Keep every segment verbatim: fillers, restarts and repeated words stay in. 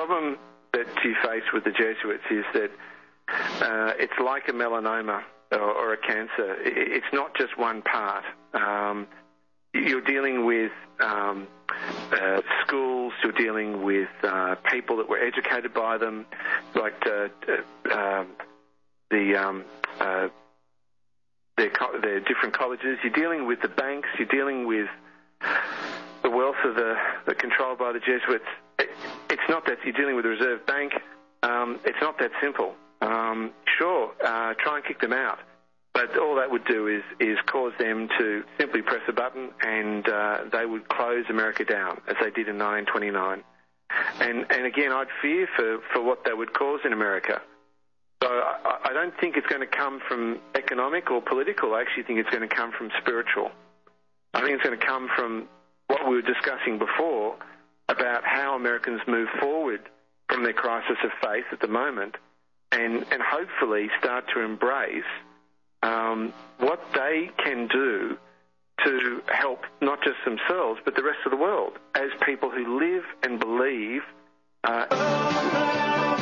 problem that you face with the Jesuits is that uh, it's like a melanoma or, or a cancer. It's not just one part. Um, you're dealing with um, uh, schools, you're dealing with uh, people that were educated by them, like uh, uh, um, the um, uh, their, co- their different colleges. You're dealing with the banks, you're dealing with the wealth of the, the controlled by the Jesuits. It, it's not that you're dealing with the Reserve Bank. Um, it's not that simple. Um, sure, uh, try and kick them out. But all that would do is, is cause them to simply press a button and uh, they would close America down, as they did in nineteen twenty-nine. And, and again, I'd fear for, for what that would cause in America. So I, I don't think it's going to come from economic or political. I actually think it's going to come from spiritual. I think it's going to come from what we were discussing before about how Americans move forward from their crisis of faith at the moment and, and hopefully start to embrace um, what they can do to help not just themselves but the rest of the world as people who live and believe uh,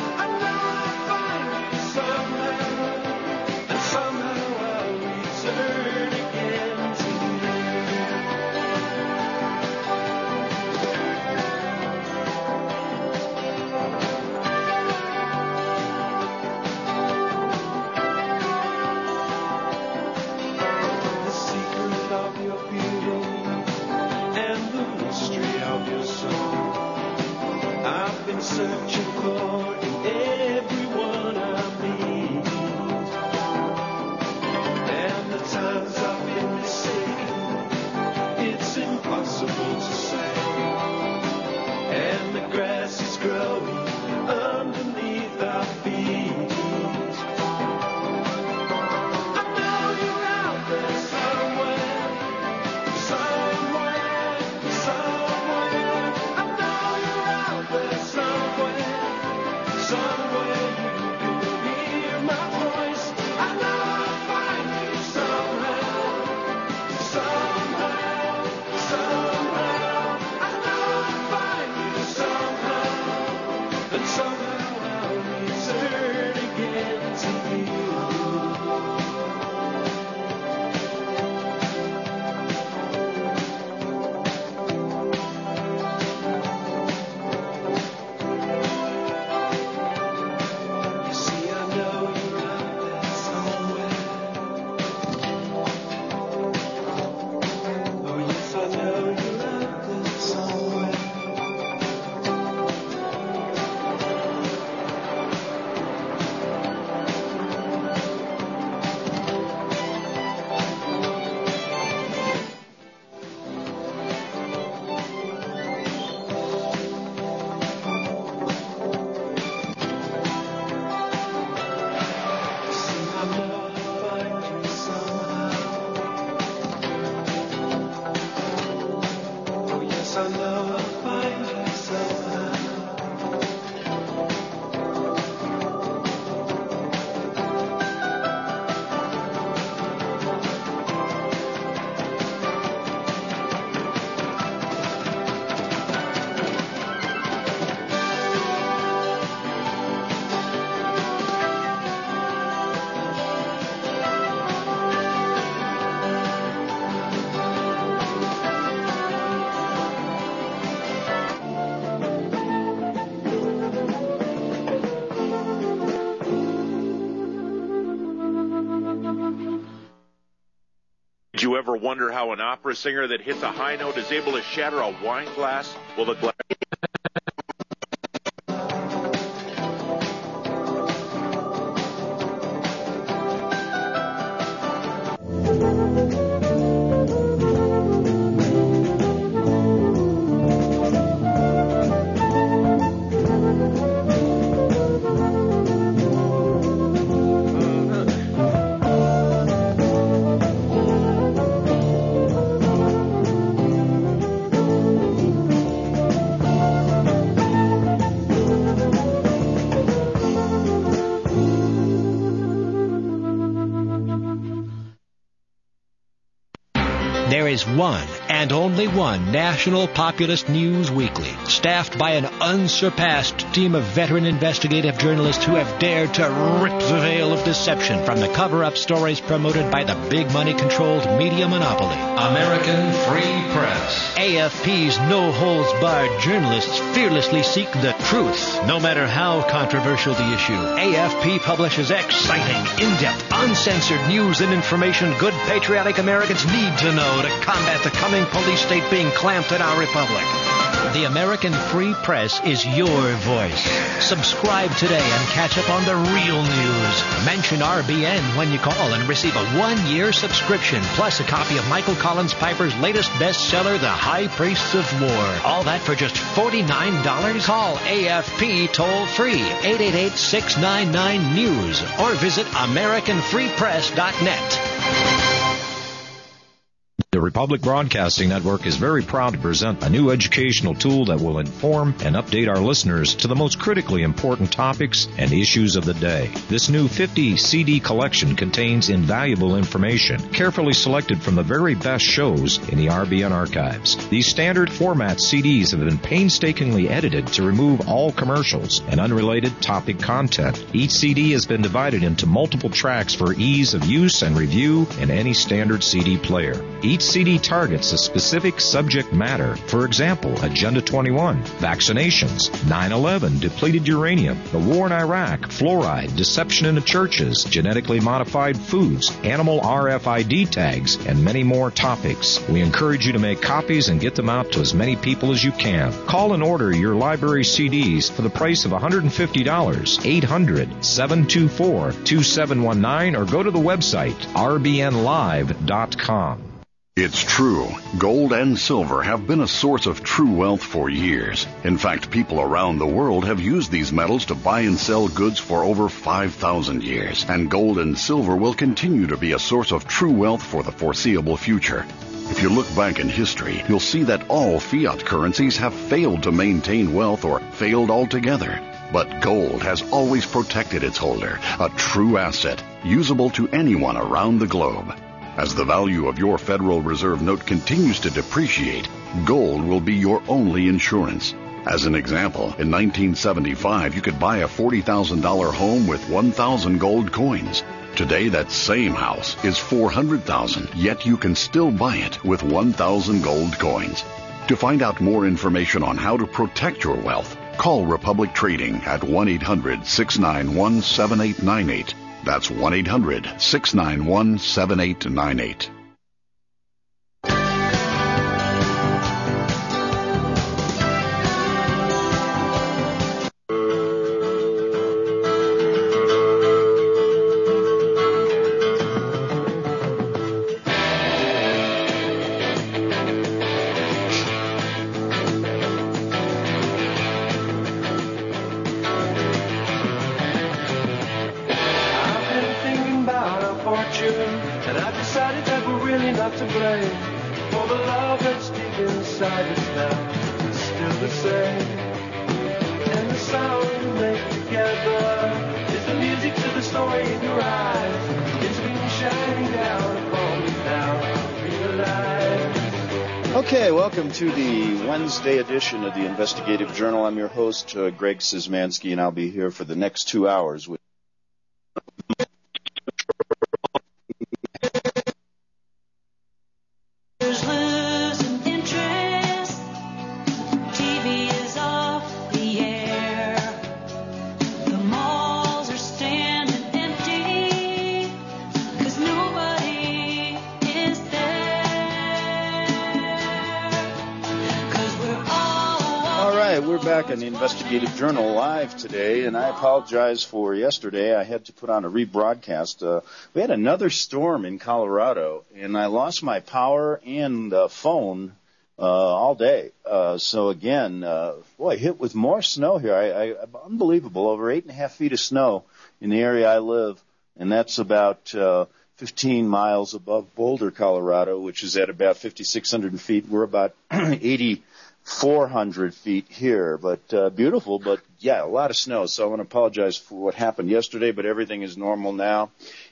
searching for in everyone I meet, and the times I've been mistaken, it's impossible to say, and the grass is growing underneath our feet. I know you're out there somewhere, somewhere, somewhere. I know you're out there somewhere. Somewhere you can hear my voice. I know I'll find you somehow, somehow, somehow. I know I'll find you somehow, and somehow I'll return again to you. Did you ever wonder how an opera singer that hits a high note is able to shatter a wine glass? Well, the glass... There is one and only one National Populist News Weekly, staffed by an unsurpassed team of veteran investigative journalists who have dared to rip the veil of deception from the cover-up stories promoted by the big money-controlled media monopoly. American Free Press. A F P's no-holds-barred journalists fearlessly seek the truth, no matter how controversial the issue. A F P publishes exciting, in-depth, uncensored news and information good patriotic Americans need to know to combat the coming police state being clamped in our republic. The American Free Press is your voice. Subscribe today and catch up on the real news. Mention R B N when you call and receive a one-year subscription, plus a copy of Michael Collins Piper's latest bestseller, The High Priests of War. All that for just forty-nine dollars. Call A F P toll-free, eight eight eight, six nine nine, news, or visit American Free Press dot net. The Republic Broadcasting Network is very proud to present a new educational tool that will inform and update our listeners to the most critically important topics and issues of the day. This new fifty C D collection contains invaluable information, carefully selected from the very best shows in the R B N archives. These standard format C Ds have been painstakingly edited to remove all commercials and unrelated topic content. Each C D has been divided into multiple tracks for ease of use and review in any standard C D player. Each C D targets a specific subject matter. For example, Agenda twenty-one, vaccinations, nine eleven, depleted uranium, the war in Iraq, fluoride, deception in the churches, genetically modified foods, animal R F I D tags, and many more topics. We encourage you to make copies and get them out to as many people as you can. Call and order your library C Ds for the price of one hundred fifty dollars, eight hundred, seven two four, two seven one nine, or go to the website r b n live dot com. It's true. Gold and silver have been a source of true wealth for years. In fact, people around the world have used these metals to buy and sell goods for over five thousand years. And gold and silver will continue to be a source of true wealth for the foreseeable future. If you look back in history, you'll see that all fiat currencies have failed to maintain wealth or failed altogether. But gold has always protected its holder, a true asset, usable to anyone around the globe. As the value of your Federal Reserve note continues to depreciate, gold will be your only insurance. As an example, in nineteen seventy-five, you could buy a forty thousand dollars home with one thousand gold coins. Today, that same house is four hundred thousand dollars, yet you can still buy it with one thousand gold coins. To find out more information on how to protect your wealth, call Republic Trading at one eight hundred, six nine one, seven eight nine eight. That's one eight hundred, six nine one, seven eight nine eight. Okay, welcome to the Wednesday edition of the Investigative Journal. I'm your host, uh, Greg Szymanski, and I'll be here for the next two hours with back on the Investigative Journal live today, and I apologize for yesterday. I had to put on a rebroadcast. Uh, we had another storm in Colorado, and I lost my power and uh, phone uh, all day. Uh, so again, uh, boy, hit with more snow here. I, I, unbelievable, over eight and a half feet of snow in the area I live, and that's about uh, fifteen miles above Boulder, Colorado, which is at about fifty-six hundred feet. We're about eighty. four hundred feet here, but uh, beautiful, but yeah, a lot of snow. So I want to apologize for what happened yesterday, but everything is normal now.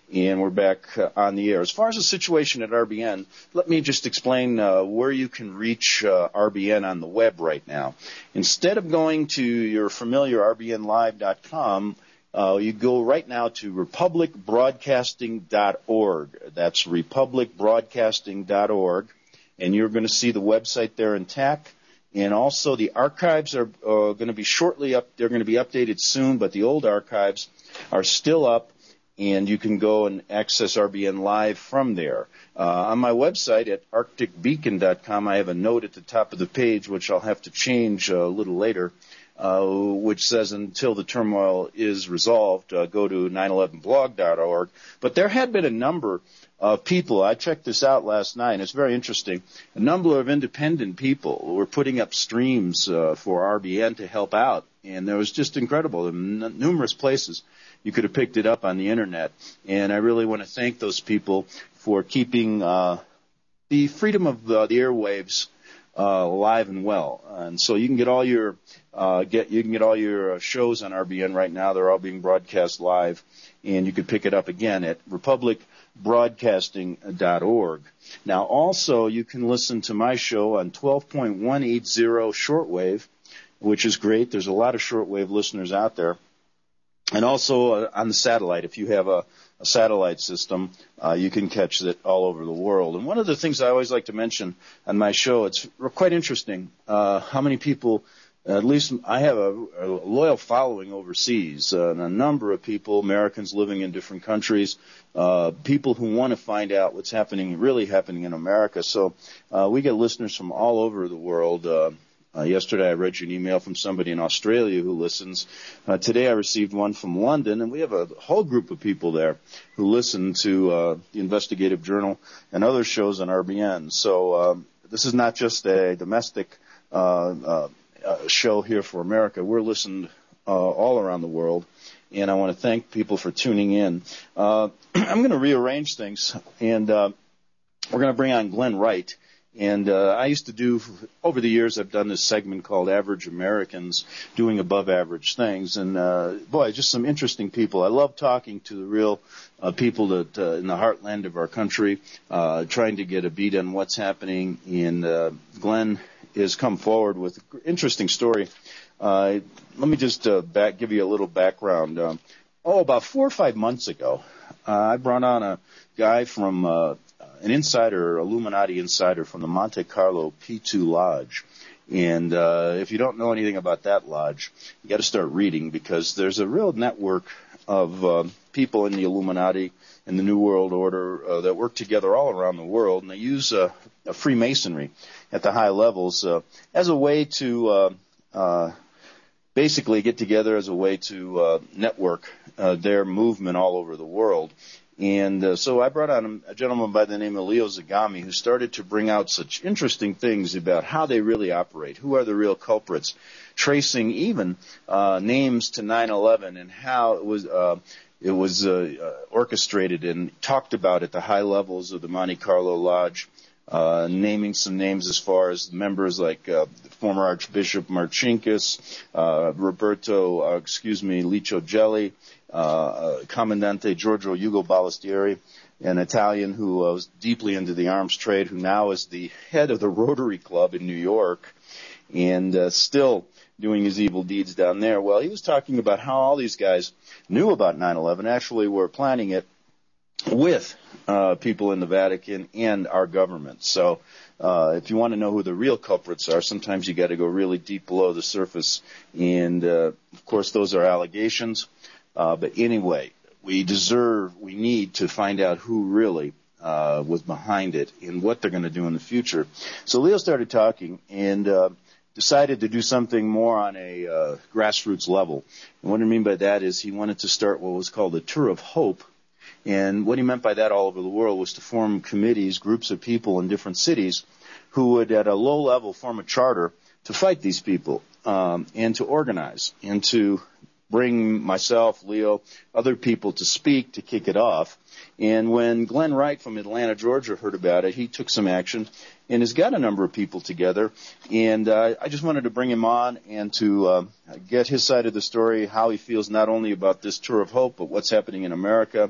and we're back uh, on the air. As far as the situation at R B N, let me just explain uh, where you can reach uh, R B N on the web right now. Instead of going to your familiar R B N live dot com, uh, you go right now to republic broadcasting dot org. That's republic broadcasting dot org, and you're going to see the website there intact. And also the archives are uh, going to be shortly up. They're going to be updated soon, but the old archives are still up, and you can go and access R B N Live from there. Uh, on my website at arctic beacon dot com, I have a note at the top of the page, which I'll have to change a little later, uh, which says until the turmoil is resolved, uh, go to nine eleven blog dot org. But there had been a number of people. I checked this out last night, and it's very interesting. A number of independent people were putting up streams uh, for R B N to help out, and it was just incredible. There were n- numerous places you could have picked it up on the Internet, and I really want to thank those people for keeping uh, the freedom of uh, the airwaves uh, alive and well. And so you can get all your uh, get you can get all your shows on R B N right now. They're all being broadcast live, and you can pick it up again at republic broadcasting dot org. Now, also, you can listen to my show on twelve point one eighty shortwave, which is great. There's a lot of shortwave listeners out there. And also uh, on the satellite, if you have a, a satellite system, uh, you can catch it all over the world. And one of the things I always like to mention on my show, it's quite interesting uh, how many people, at least I have a, a loyal following overseas, uh, and a number of people, Americans living in different countries, uh, people who want to find out what's happening, really happening in America. So uh, we get listeners from all over the world. Uh, uh, yesterday I read you an email from somebody in Australia who listens. Uh, today I received one from London, and we have a whole group of people there who listen to uh, the Investigative Journal and other shows on R B N. So um, this is not just a domestic uh, uh Uh, show here for America. We're listened uh, all around the world, and I want to thank people for tuning in. Uh, I'm going to rearrange things, and uh, we're going to bring on Glenn Wright. And uh, I used to do, over the years, I've done this segment called Average Americans Doing Above Average Things. And, uh, boy, just some interesting people. I love talking to the real uh, people that uh, in the heartland of our country, uh, trying to get a beat on what's happening. And uh, Glenn has come forward with an interesting story. Uh, let me just uh, back, give you a little background. Um, oh, about four or five months ago, uh, I brought on a guy from uh, an insider, Illuminati insider from the Monte Carlo P two Lodge. And uh, if you don't know anything about that lodge, you got to start reading, because there's a real network of uh, people in the Illuminati and the New World Order uh, that work together all around the world, and they use uh, a Freemasonry at the high levels uh, as a way to uh, uh, basically get together as a way to uh, network uh, their movement all over the world. And uh, so I brought on a gentleman by the name of Leo Zagami, who started to bring out such interesting things about how they really operate, who are the real culprits, tracing even uh, names to nine eleven and how it was uh, it was uh, uh, orchestrated and talked about at the high levels of the Monte Carlo Lodge, uh, naming some names as far as members like uh, former Archbishop Marcinkus, uh, Roberto, uh, excuse me, Licio Gelli, uh, Commandante Giorgio Ugo Ballestieri, an Italian who uh, was deeply into the arms trade, who now is the head of the Rotary Club in New York, and uh, still doing his evil deeds down there. Well, he was talking about how all these guys knew about nine eleven, actually were planning it with uh, people in the Vatican and our government. So uh, if you want to know who the real culprits are, sometimes you got to go really deep below the surface. And, uh, of course, those are allegations. Uh, but anyway, we deserve, we need to find out who really uh, was behind it and what they're going to do in the future. So Leo started talking and uh, decided to do something more on a uh, grassroots level. And what I mean by that is he wanted to start what was called a Tour of Hope. And what he meant by that all over the world was to form committees, groups of people in different cities who would, at a low level, form a charter to fight these people um, and to organize and to bring myself, Leo, other people to speak, to kick it off. And when Glenn Wright from Atlanta, Georgia heard about it, he took some action and has got a number of people together. And uh, I just wanted to bring him on and to uh, get his side of the story, how he feels not only about this Tour of Hope, but what's happening in America.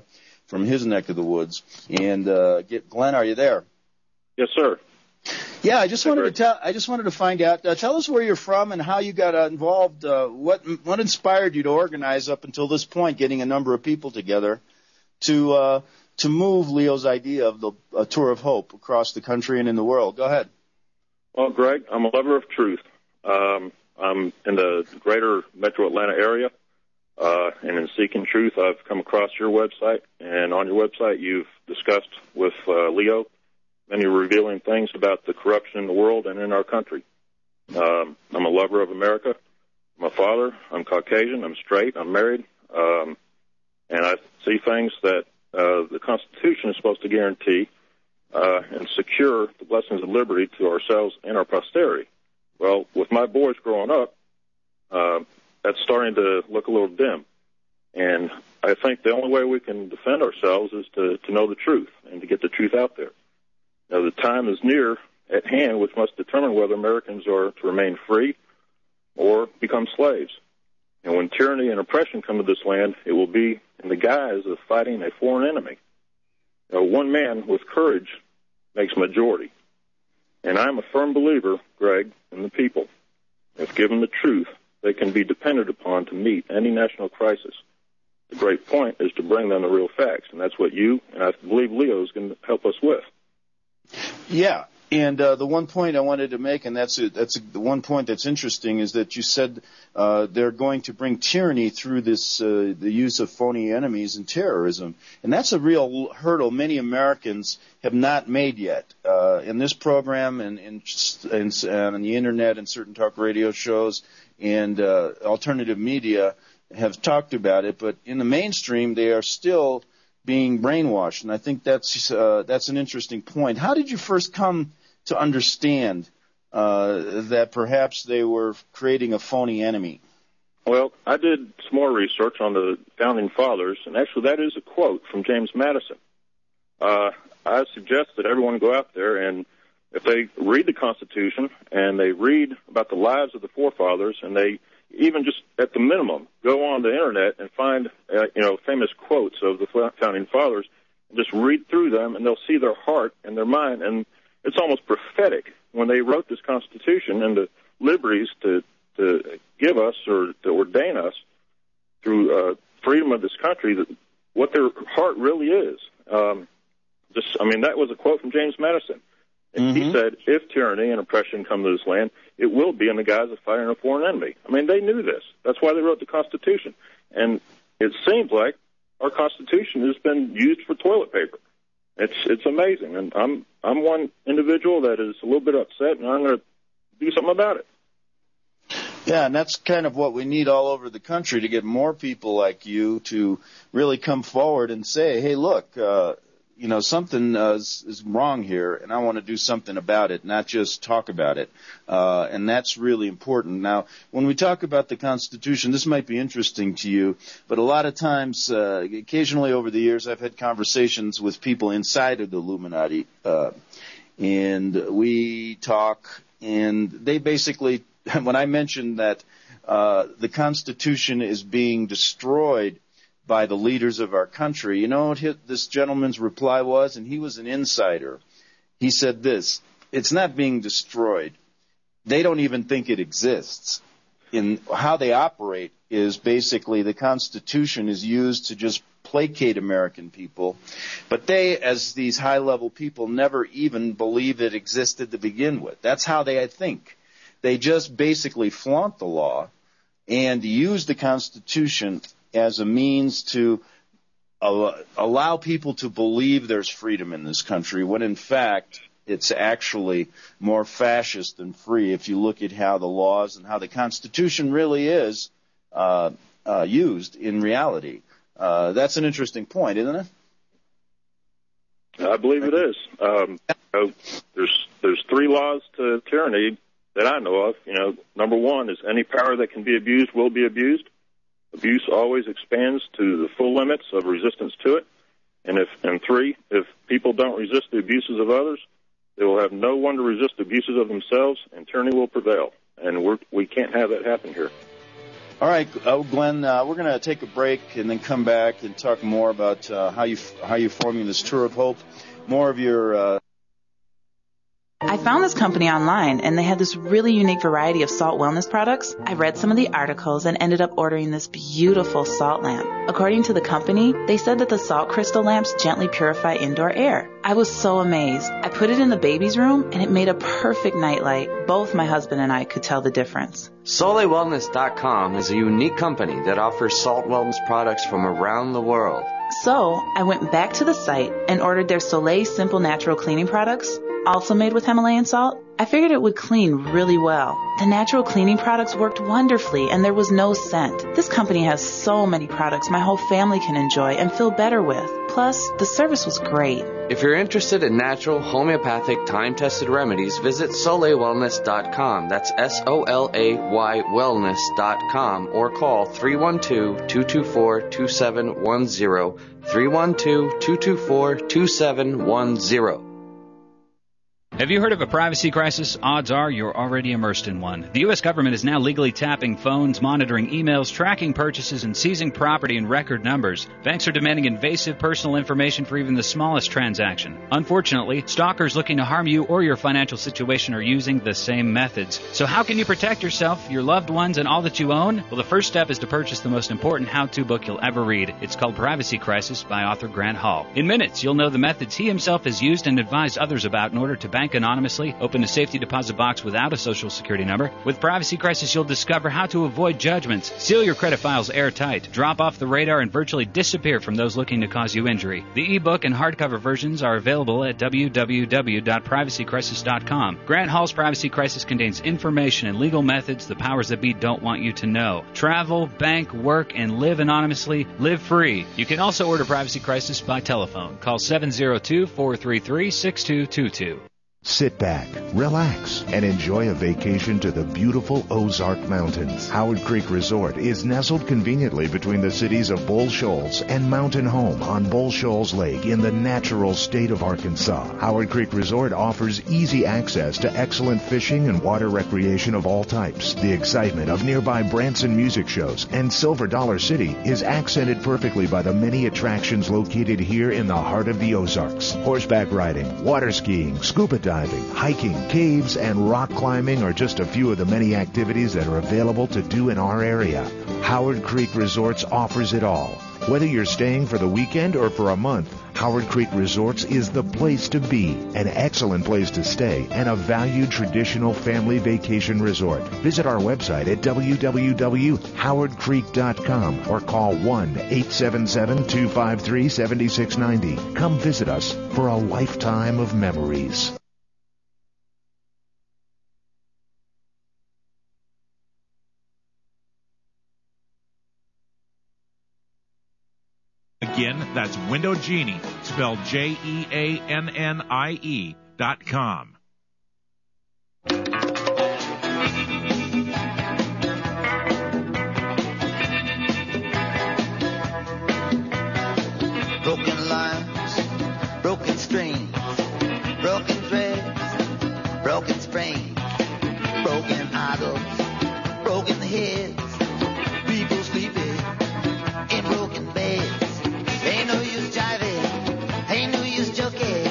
from his neck of the woods. And uh, get Glenn, are you there? Yes, sir. Yeah, I just Hey, wanted Greg. to tell. I just wanted to find out. Uh, tell us where you're from and how you got uh, involved. Uh, what what inspired you to organize up until this point, getting a number of people together to uh, to move Leo's idea of the uh, Tour of Hope across the country and in the world. Go ahead. Well, Greg, I'm a lover of truth. Um, I'm in the greater metro Atlanta area, uh, and in seeking truth, I've come across your website, and on your website, you've discussed with uh, Leo many revealing things about the corruption in the world and in our country. Um, I'm a lover of America. I'm a father. I'm Caucasian. I'm straight. I'm married. Um, and I see things that uh, the Constitution is supposed to guarantee uh, and secure the blessings of liberty to ourselves and our posterity. Well, with my boys growing up, uh, that's starting to look a little dim. And I think the only way we can defend ourselves is to, to know the truth and to get the truth out there. Now, the time is near at hand which must determine whether Americans are to remain free or become slaves. And when tyranny and oppression come to this land, it will be in the guise of fighting a foreign enemy. Now, one man with courage makes a majority. And I'm a firm believer, Greg, in the people. If given the truth, they can be depended upon to meet any national crisis. The great point is to bring them the real facts, and that's what you, and I believe Leo, is going to help us with. Yeah, and uh, the one point I wanted to make, and that's a, that's a, the one point that's interesting, is that you said uh, they're going to bring tyranny through this uh, the use of phony enemies and terrorism, and that's a real hurdle many Americans have not made yet. Uh, in this program, and in, in, in, on the internet, and certain talk radio shows, and uh, alternative media have talked about it, but in the mainstream, they are still being brainwashed, and I think that's uh, that's an interesting point. How did you first come to understand uh, that perhaps they were creating a phony enemy? Well, I did some more research on the Founding Fathers, and actually that is a quote from James Madison. Uh, I suggest that everyone go out there, and if they read the Constitution and they read about the lives of the forefathers, and they even just at the minimum go on the internet and find uh, you know famous quotes of the Founding Fathers, and just read through them, and they'll see their heart and their mind, and it's almost prophetic when they wrote this Constitution and the liberties to to give us or to ordain us through uh, freedom of this country, that what their heart really is. Um, just, I mean, that was a quote from James Madison. And mm-hmm. He said, if tyranny and oppression come to this land, it will be in the guise of fighting a foreign enemy. I mean, they knew this. That's why they wrote the Constitution. And it seems like our Constitution has been used for toilet paper. It's it's amazing. And I'm I'm one individual that is a little bit upset, and I'm going to do something about it. Yeah, and that's kind of what we need all over the country, to get more people like you to really come forward and say, hey, look, uh, you know, something uh, is, is wrong here, and I want to do something about it, not just talk about it. Uh, and that's really important. Now, when we talk about the Constitution, this might be interesting to you, but a lot of times, uh, occasionally over the years, I've had conversations with people inside of the Illuminati, uh, and we talk, and they basically, when I mentioned that uh, the Constitution is being destroyed by the leaders of our country, you know what his, this gentleman's reply was? And he was an insider. He said this: it's not being destroyed. They don't even think it exists. In how they operate is basically the Constitution is used to just placate American people. But they, as these high-level people, never even believed it existed to begin with. That's how they think. They just basically flaunt the law and use the Constitution as a means to allow people to believe there's freedom in this country, when in fact it's actually more fascist than free if you look at how the laws and how the Constitution really is uh, uh, used in reality. Uh, that's an interesting point, isn't it? I believe it is. Um, you know, there's there's three laws to tyranny that I know of. You know, number one is any power that can be abused will be abused. Abuse always expands to the full limits of resistance to it. And if, and three, if people don't resist the abuses of others, they will have no one to resist the abuses of themselves, and tyranny will prevail. And we're, we can't have that happen here. All right, uh, Glenn, uh, we're going to take a break and then come back and talk more about uh, how you how you're forming this Tour of Hope. More of your. Uh... I found this company online, and they had this really unique variety of salt wellness products. I read some of the articles and ended up ordering this beautiful salt lamp. According to the company, they said that the salt crystal lamps gently purify indoor air. I was so amazed. I put it in the baby's room, and it made a perfect nightlight. Both my husband and I could tell the difference. Soleil Wellness dot com is a unique company that offers salt wellness products from around the world. So, I went back to the site and ordered their Soleil Simple Natural Cleaning products, also made with Himalayan salt. I figured it would clean really well. The natural cleaning products worked wonderfully, and there was no scent. This company has so many products my whole family can enjoy and feel better with. Plus, the service was great. If you're interested in natural, homeopathic, time-tested remedies, visit Soleil Wellness dot com. That's S O L A Y Wellness dot com, or call three one two, two two four, two seven one zero, three one two, two two four, two seven one zero. Have you heard of a privacy crisis? Odds are you're already immersed in one. The U S government is now legally tapping phones, monitoring emails, tracking purchases, and seizing property in record numbers. Banks are demanding invasive personal information for even the smallest transaction. Unfortunately, stalkers looking to harm you or your financial situation are using the same methods. So how can you protect yourself, your loved ones, and all that you own? Well, the first step is to purchase the most important how-to book you'll ever read. It's called Privacy Crisis by author Grant Hall. In minutes, you'll know the methods he himself has used and advised others about in order to bank anonymously, open a safety deposit box without a social security number. With Privacy Crisis, you'll discover how to avoid judgments, seal your credit files airtight, drop off the radar, and virtually disappear from those looking to cause you injury. The ebook and hardcover versions are available at w w w dot privacy crisis dot com. Grant Hall's Privacy Crisis contains information and legal methods the powers that be don't want you to know. Travel, bank, work, and live anonymously. Live free. You can also order Privacy Crisis by telephone. Call seven zero two, four three three, six two two two. Sit back, relax, and enjoy a vacation to the beautiful Ozark Mountains. Howard Creek Resort is nestled conveniently between the cities of Bull Shoals and Mountain Home on Bull Shoals Lake in the natural state of Arkansas. Howard Creek Resort offers easy access to excellent fishing and water recreation of all types. The excitement of nearby Branson music shows and Silver Dollar City is accented perfectly by the many attractions located here in the heart of the Ozarks. Horseback riding, water skiing, scuba diving, hiking, caves, and rock climbing are just a few of the many activities that are available to do in our area. Howard Creek Resorts offers it all. Whether you're staying for the weekend or for a month, Howard Creek Resorts is the place to be, an excellent place to stay, and a valued traditional family vacation resort. Visit our website at w w w dot howard creek dot com or call one eight seven seven, two five three, seven six nine zero. Come visit us for a lifetime of memories. Again, that's Window Genie, spelled J E A N N I E dot com. Broken lines, broken strings, broken threads, broken springs, broken idols, broken heads, people sleeping in broken beds. Ain't no use jiving, ain't no use joking,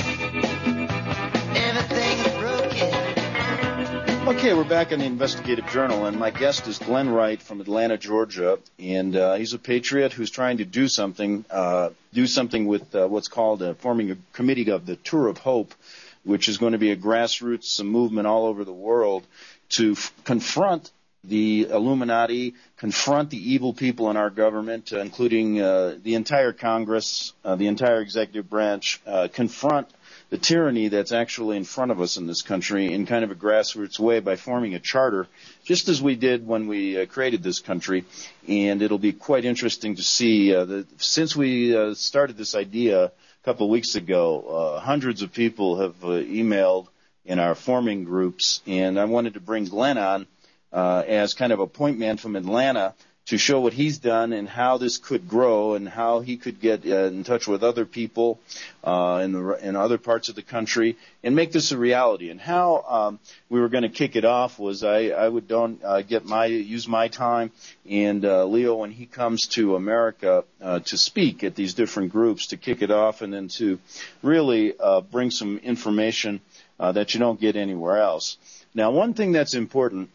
everything is broken. Okay, we're back in the Investigative Journal, and my guest is Glenn Wright from Atlanta, Georgia, and uh, he's a patriot who's trying to do something, uh, do something with uh, what's called uh, forming a committee of the Tour of Hope, which is going to be a grassroots movement all over the world to f- confront the Illuminati, confront the evil people in our government, uh, including uh, the entire Congress, uh, the entire executive branch, uh, confront the tyranny that's actually in front of us in this country in kind of a grassroots way by forming a charter, just as we did when we uh, created this country. And it'll be quite interesting to see, uh, the, since we uh, started this idea a couple of weeks ago, uh, hundreds of people have uh, emailed in our forming groups, and I wanted to bring Glenn on Uh, as kind of a point man from Atlanta to show what he's done and how this could grow and how he could get uh, in touch with other people uh, in, the, in other parts of the country and make this a reality. And how um, we were going to kick it off was I, I would don't uh, get my use my time and uh, Leo when he comes to America uh, to speak at these different groups to kick it off and then to really uh, bring some information uh, that you don't get anywhere else. Now, one thing that's important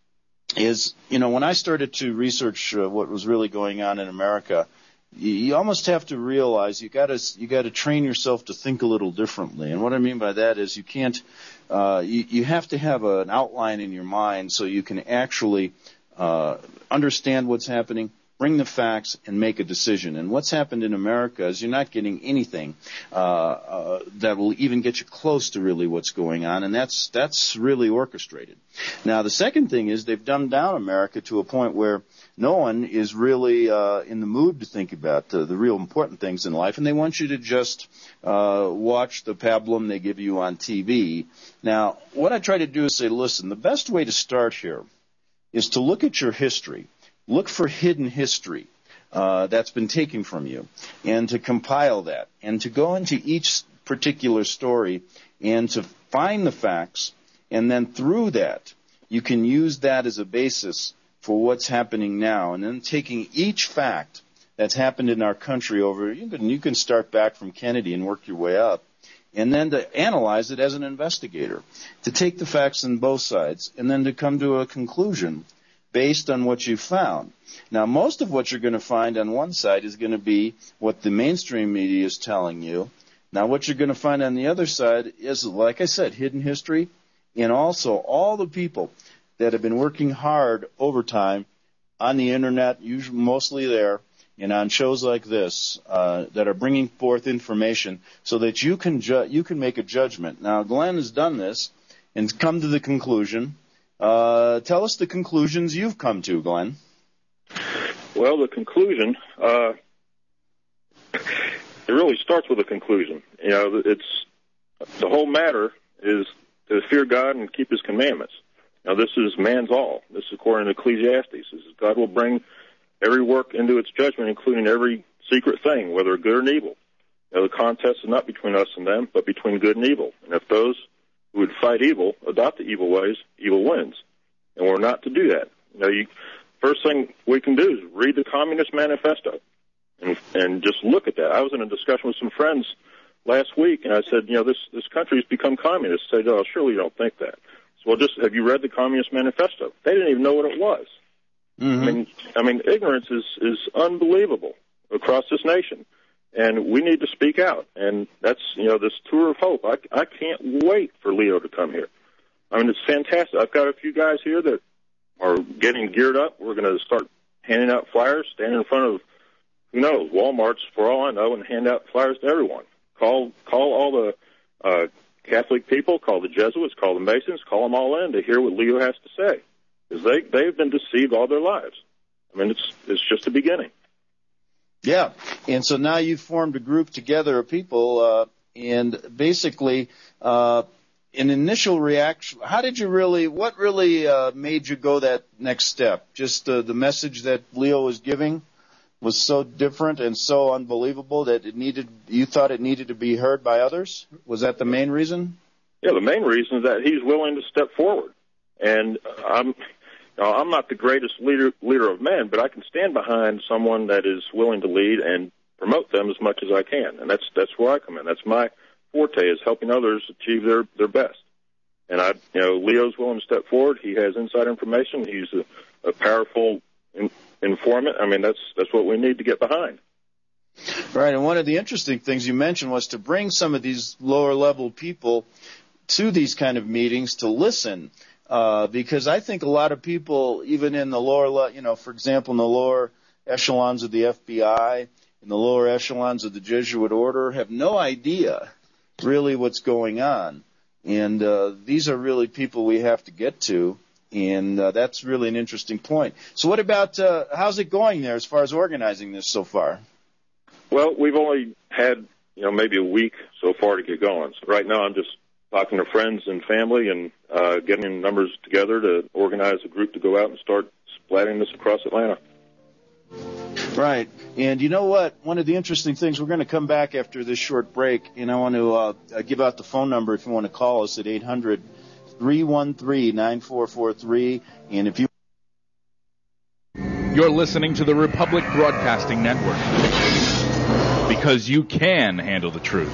is, you know, when I started to research uh, what was really going on in America, you, you almost have to realize you got to you got to train yourself to think a little differently. And what I mean by that is you can't uh, you, you have to have a, an outline in your mind so you can actually uh, understand what's happening, bring the facts, and make a decision. And what's happened in America is you're not getting anything uh, uh, that will even get you close to really what's going on, and that's that's really orchestrated. Now, the second thing is they've dumbed down America to a point where no one is really uh, in the mood to think about uh, the real important things in life, and they want you to just uh, watch the pablum they give you on T V. Now, what I try to do is say, listen, the best way to start here is to look at your history. Look for hidden history uh, that's been taken from you and to compile that and to go into each particular story and to find the facts, and then through that you can use that as a basis for what's happening now, and then taking each fact that's happened in our country over, you can, you can start back from Kennedy and work your way up, and then to analyze it as an investigator, to take the facts on both sides and then to come to a conclusion based on what you found. Now, most of what you're going to find on one side is going to be what the mainstream media is telling you. Now, what you're going to find on the other side is, like I said, hidden history, and also all the people that have been working hard overtime on the Internet, usually mostly there, and on shows like this uh, that are bringing forth information so that you can ju- you can make a judgment. Now, Glenn has done this and come to the conclusion. Uh, tell us the conclusions you've come to, Glenn. Well, the conclusion, uh, it really starts with a conclusion. You know, it's the whole matter is to fear God and keep His commandments. Now, this is man's all. This is according to Ecclesiastes. This is God will bring every work into its judgment, including every secret thing, whether good or evil. You know, the contest is not between us and them, but between good and evil. And if those who would fight evil adopt the evil ways, evil wins. And we're not to do that. You know, you, first thing we can do is read the Communist Manifesto and, and just look at that. I was in a discussion with some friends last week, and I said, you know, this, this country has become communist. They said, oh, surely you don't think that. So, well, just have you read the Communist Manifesto? They didn't even know what it was. Mm-hmm. I mean, I mean, ignorance is, is unbelievable across this nation. And we need to speak out. And that's, you know, this tour of hope. I, I can't wait for Leo to come here. I mean, it's fantastic. I've got a few guys here that are getting geared up. We're going to start handing out flyers, stand in front of, who knows, Walmart's for all I know, and hand out flyers to everyone. Call call all the uh, Catholic people, call the Jesuits, call the Masons, call them all in to hear what Leo has to say. Because they, they've been deceived all their lives. I mean, it's it's just the beginning. Yeah, and so now you've formed a group together of people, uh, and basically, uh, an initial reaction, how did you really, what really uh, made you go that next step? Just uh, the message that Leo was giving was so different and so unbelievable that it needed, you thought it needed to be heard by others? Was that the main reason? Yeah, the main reason is that he's willing to step forward. And I'm... Now, I'm not the greatest leader leader of men, but I can stand behind someone that is willing to lead and promote them as much as I can, and that's that's where I come in. That's my forte, is helping others achieve their, their best. And I, you know, Leo's willing to step forward. He has inside information. He's a, a powerful in, informant. I mean, that's that's what we need to get behind. Right, and one of the interesting things you mentioned was to bring some of these lower level people to these kind of meetings to listen. Uh, because I think a lot of people, even in the lower, you know, for example, in the lower echelons of the F B I, in the lower echelons of the Jesuit order, have no idea really what's going on. And uh, these are really people we have to get to, and uh, that's really an interesting point. So what about, uh, how's it going there as far as organizing this so far? Well, we've only had, you know, maybe a week so far to get going. So right now I'm just talking to friends and family and uh, getting numbers together to organize a group to go out and start splatting this across Atlanta. Right. And you know what? One of the interesting things, we're going to come back after this short break, and I want to uh, give out the phone number if you want to call us at eight hundred, three one three, nine four four three. And if you... You're listening to the Republic Broadcasting Network, because you can handle the truth.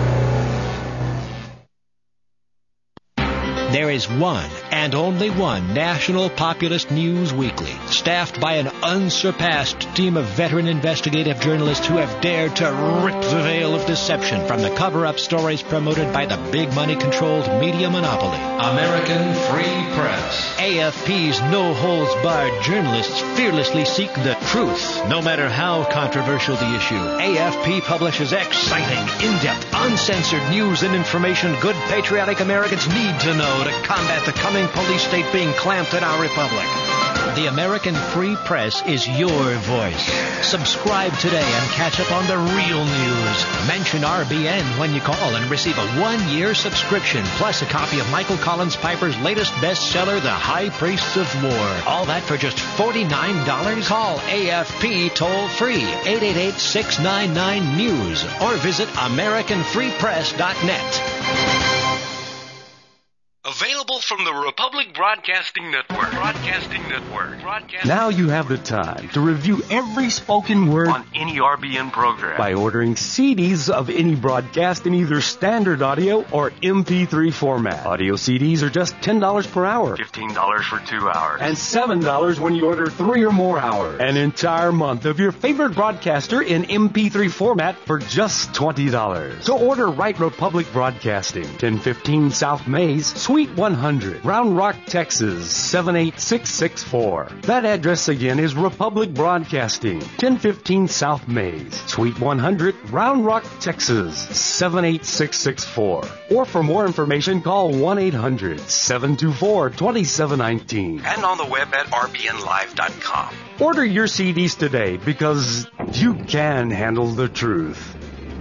There is one and only one National Populist News Weekly, staffed by an unsurpassed team of veteran investigative journalists who have dared to rip the veil of deception from the cover-up stories promoted by the big money-controlled media monopoly. American Free Press. A F P's no-holds-barred journalists fearlessly seek the truth, no matter how controversial the issue. A F P publishes exciting, in-depth, uncensored news and information good patriotic Americans need to know to combat the coming police state being clamped in our republic. The American Free Press is your voice. Subscribe today and catch up on the real news. Mention R B N when you call and receive a one-year subscription, plus a copy of Michael Collins Piper's latest bestseller, The High Priests of War. All that for just forty-nine dollars? Call A F P toll-free, eight eight eight, six nine nine, news, or visit American Free Press dot net. Available from the Republic Broadcasting Network. Broadcasting Network. Broadcasting Now you have the time to review every spoken word on any R B N program by ordering C Ds of any broadcast in either standard audio or M P three format. Audio C Ds are just ten dollars per hour. fifteen dollars for two hours. And seven dollars when you order three or more hours. An entire month of your favorite broadcaster in M P three format for just twenty dollars. So order right Republic Broadcasting, ten fifteen South Mays, Suite one hundred, Round Rock, Texas, seven eight six six four. That address again is Republic Broadcasting, ten fifteen South Mays, Suite one hundred, Round Rock, Texas, seven eight six six four. Or for more information, call one eight hundred, seven two four, two seven one nine. And on the web at R B N live dot com. Order your C Ds today, because you can handle the truth.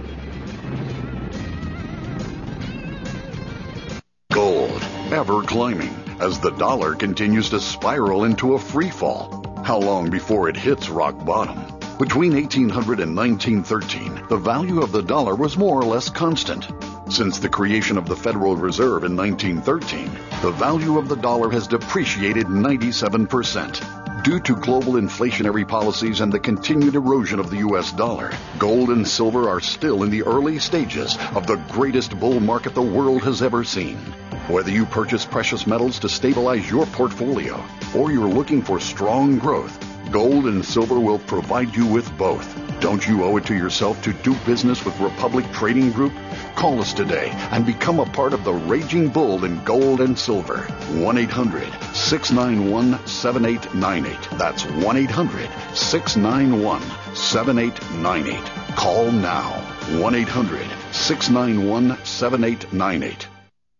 Gold, ever climbing, as the dollar continues to spiral into a free fall. How long before it hits rock bottom? Between eighteen hundred and nineteen thirteen, the value of the dollar was more or less constant. Since the creation of the Federal Reserve in nineteen thirteen, the value of the dollar has depreciated ninety-seven percent. Due to global inflationary policies and the continued erosion of the U S dollar, gold and silver are still in the early stages of the greatest bull market the world has ever seen. Whether you purchase precious metals to stabilize your portfolio or you're looking for strong growth, gold and silver will provide you with both. Don't you owe it to yourself to do business with Republic Trading Group? Call us today and become a part of the raging bull in gold and silver. one eight hundred, six nine one, seven eight nine eight. That's one eight hundred, six nine one, seven eight nine eight. Call now. one eight hundred, six nine one, seven eight nine eight.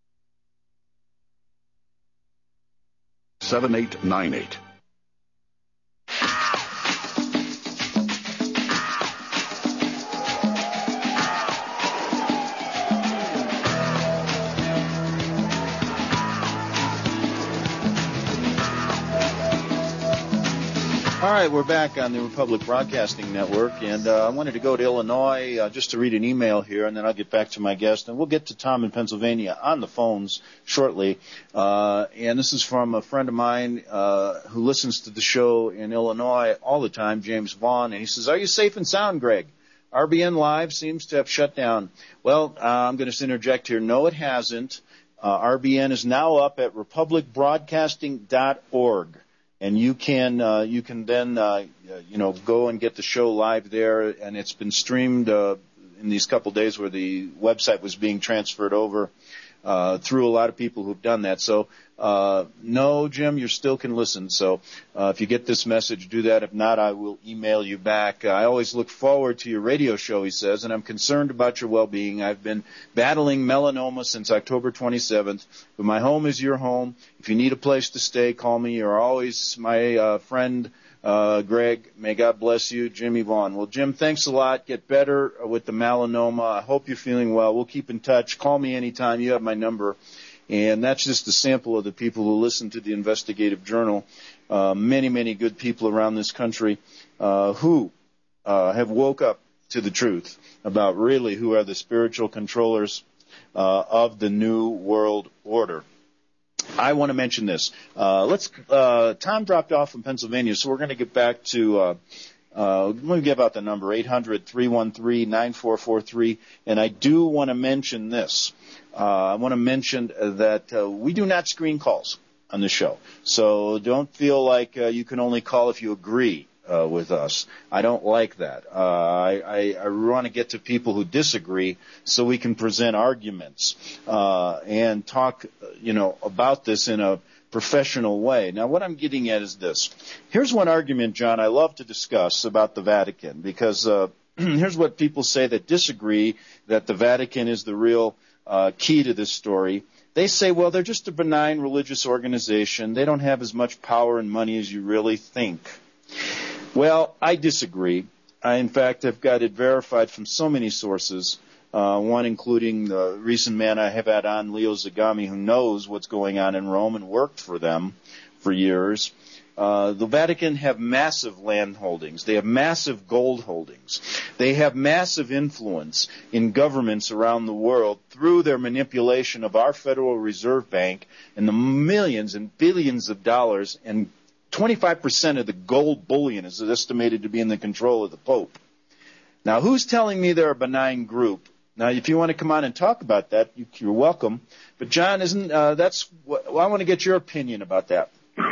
seven eight nine eight. All right, we're back on the Republic Broadcasting Network, and uh, I wanted to go to Illinois uh, just to read an email here, and then I'll get back to my guest, and we'll get to Tom in Pennsylvania on the phones shortly. Uh, and this is from a friend of mine uh, who listens to the show in Illinois all the time, James Vaughn, and he says, "Are you safe and sound, Greg? R B N Live seems to have shut down." Well, uh, I'm going to interject here. No, it hasn't. Uh, R B N is now up at republic broadcasting dot org. And you can uh, you can then uh, you know go and get the show live there, and it's been streamed uh, in these couple days where the website was being transferred over uh, through a lot of people who've done that. So uh, no, Jim, you still can listen. So uh, if you get this message, do that. If not, I will email you back. I always look forward to your radio show, he says, and I'm concerned about your well-being. I've been battling melanoma since October twenty-seventh, but my home is your home. If you need a place to stay, call me. You're always my uh, friend, uh, Greg. May God bless you, Jimmy Vaughn. Well, Jim, thanks a lot. Get better with the melanoma. I hope you're feeling well. We'll keep in touch. Call me anytime. You have my number. And that's just a sample of the people who listen to the Investigative Journal. Uh, many, many good people around this country uh, who uh, have woke up to the truth about really who are the spiritual controllers uh, of the New World Order. I want to mention this. Uh, let's. Uh, Tom dropped off from Pennsylvania, so we're going to get back to. Uh, uh, let me give out the number: eight hundred, three one three, nine four four three. And I do want to mention this. Uh, I want to mention that uh, we do not screen calls on the show, so don't feel like uh, you can only call if you agree uh, with us. I don't like that. Uh, I, I, I want to get to people who disagree so we can present arguments uh, and talk, you know, about this in a professional way. Now, what I'm getting at is this. Here's one argument, John, I love to discuss about the Vatican, because uh, here's what people say that disagree that the Vatican is the real uh, key to this story. They say, well, they're just a benign religious organization. They don't have as much power and money as you really think. Well, I disagree. I, in fact, have got it verified from so many sources, uh, one including the recent man I have had on, Leo Zagami, who knows what's going on in Rome and worked for them for years. Uh, the Vatican have massive land holdings. They have massive gold holdings. They have massive influence in governments around the world through their manipulation of our Federal Reserve Bank and the millions and billions of dollars, and twenty-five percent of the gold bullion is estimated to be in the control of the Pope. Now, who's telling me they're a benign group? Now, if you want to come on and talk about that, you're welcome. But, John, isn't uh, that's what, well, I want to get your opinion about that.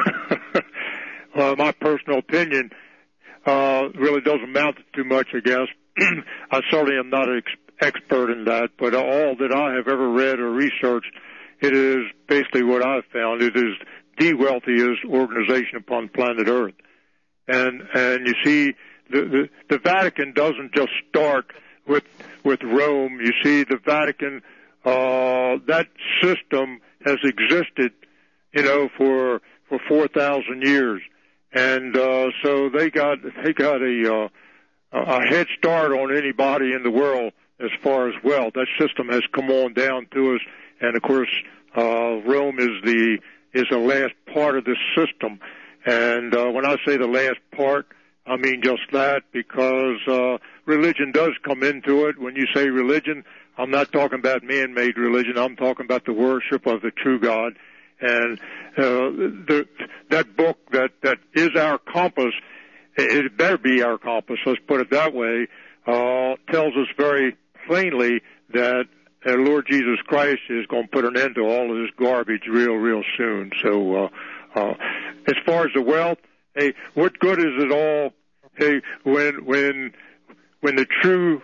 Uh, my personal opinion uh, really doesn't amount to too much, I guess. I certainly am not an ex- expert in that, but all that I have ever read or researched, it is basically what I've found. It is the wealthiest organization upon planet Earth. And and you see, the, the, the Vatican doesn't just start with with Rome. You see, the Vatican, uh, that system has existed, you know, for for four thousand years. And uh, so they got they got a uh, a head start on anybody in the world as far as wealth. That system has come on down to us, and of course, uh, Rome is the is the last part of this system. And uh, when I say the last part, I mean just that, because uh, religion does come into it. When you say religion, I'm not talking about man-made religion. I'm talking about the worship of the true God. And uh, the, that book that, that is our compass, it better be our compass, let's put it that way, uh, tells us very plainly that our Lord Jesus Christ is going to put an end to all of this garbage real, real soon. So uh, uh, as far as the wealth, hey, what good is it all? Hey, when when when the true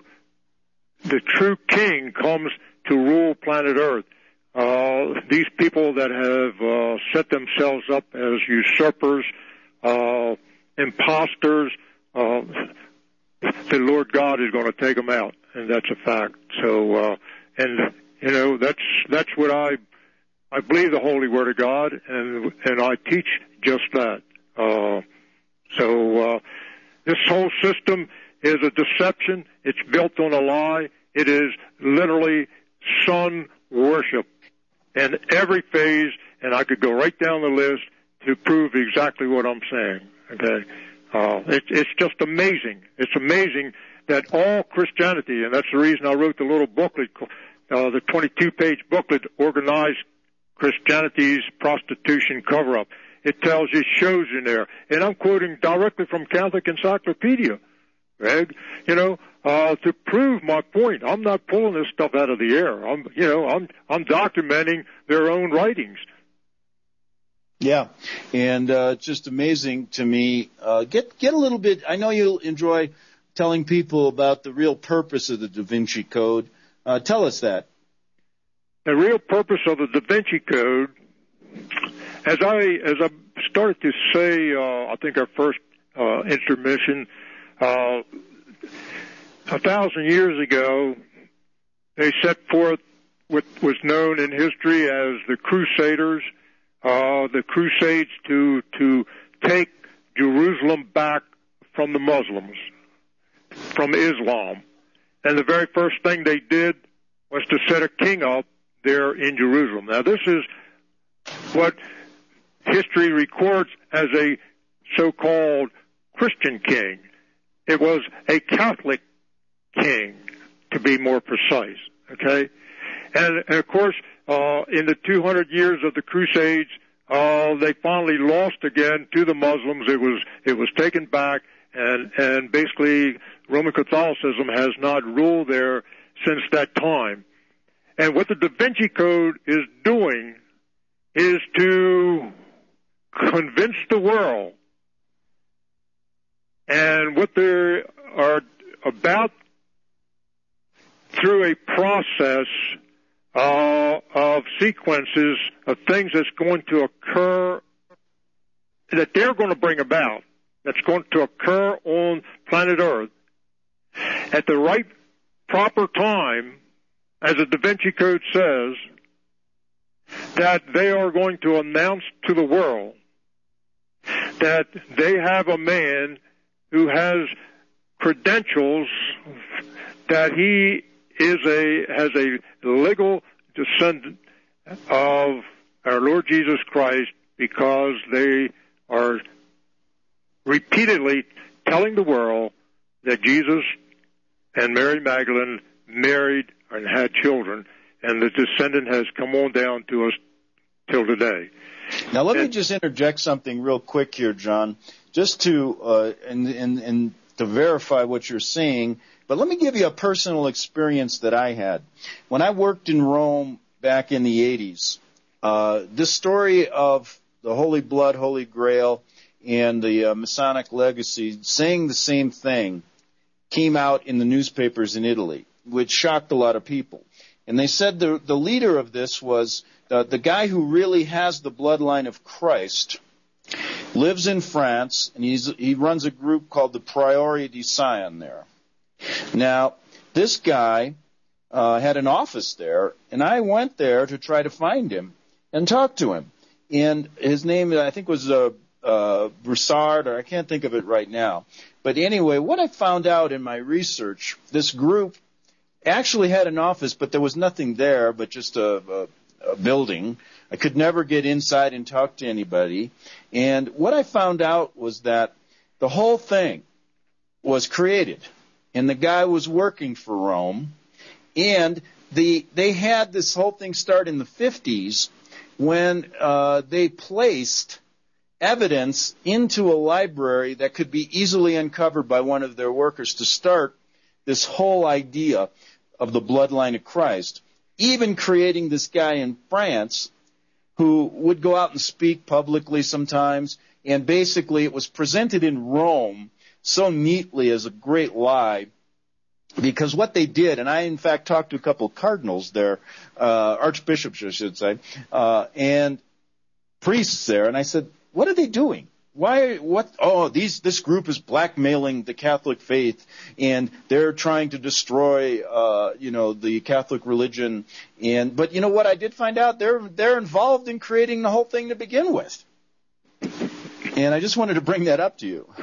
the true King comes to rule planet Earth. Uh, these people that have uh, set themselves up as usurpers, uh, imposters, uh, the Lord God is going to take them out, and that's a fact. So, uh, and you know, that's that's what I I believe the Holy Word of God, and and I teach just that. Uh, so, uh, this whole system is a deception. It's built on a lie. It is literally sun worship. And every phase, and I could go right down the list to prove exactly what I'm saying. Okay, uh, it, it's just amazing. It's amazing that all Christianity, and that's the reason I wrote the little booklet, uh, the twenty-two page booklet, Organized Christianity's Prostitution Cover-Up. It tells you, shows in there, and I'm quoting directly from Catholic Encyclopedia, Greg. You know. Uh, to prove my point. I'm not pulling this stuff out of the air. I'm, you know, I'm, I'm documenting their own writings. Yeah, and uh, it's just amazing to me. Uh, get get a little bit. I know you enjoy telling people about the real purpose of the Da Vinci Code. Uh, tell us that. The real purpose of the Da Vinci Code, as I as I started to say, uh, I think our first uh, intermission. Uh, A thousand years ago, they set forth what was known in history as the Crusaders, uh, the Crusades to to take Jerusalem back from the Muslims, from Islam. And the very first thing they did was to set a king up there in Jerusalem. Now, this is what history records as a so-called Christian king. it was a Catholic king, to be more precise, okay? And, and of course, uh, in the two hundred years of the Crusades, uh, they finally lost again to the Muslims. It was, it was taken back, and, and basically Roman Catholicism has not ruled there since that time. And what the Da Vinci Code is doing is to convince the world, and what they are about through a process uh, of sequences of things that's going to occur, that they're going to bring about, that's going to occur on planet Earth at the right proper time, as the Da Vinci Code says, that they are going to announce to the world that they have a man who has credentials, that he is a has a legal descendant of our Lord Jesus Christ, because they are repeatedly telling the world that Jesus and Mary Magdalene married and had children, and the descendant has come on down to us till today. Now, let me just interject something real quick here, John, just to uh, and, and, and to verify what you're saying. But let me give you a personal experience that I had. When I worked in Rome back in the eighties, uh, this story of the Holy Blood, Holy Grail, and the uh, Masonic legacy saying the same thing came out in the newspapers in Italy, which shocked a lot of people. And they said the, the leader of this was uh, the guy who really has the bloodline of Christ, lives in France, and he's, he runs a group called the Priori di Sion there. Now, this guy uh, had an office there, and I went there to try to find him and talk to him. And his name, I think, was uh, uh, Broussard, or I can't think of it right now. But anyway, what I found out in my research, this group actually had an office, but there was nothing there but just a, a, a building. I could never get inside and talk to anybody. And what I found out was that the whole thing was created, and the guy was working for Rome, and the they had this whole thing start in the fifties when uh, they placed evidence into a library that could be easily uncovered by one of their workers to start this whole idea of the bloodline of Christ, even creating this guy in France who would go out and speak publicly sometimes, and basically it was presented in Rome so neatly as a great lie, because what they did, and I in fact talked to a couple of cardinals there, uh, archbishops I should say, uh, and priests there, and I said, what are they doing? Why, what, oh, these, this group is blackmailing the Catholic faith, and they're trying to destroy, uh, you know, the Catholic religion. And, but you know what I did find out? They're, they're involved in creating the whole thing to begin with. And I just wanted to bring that up to you.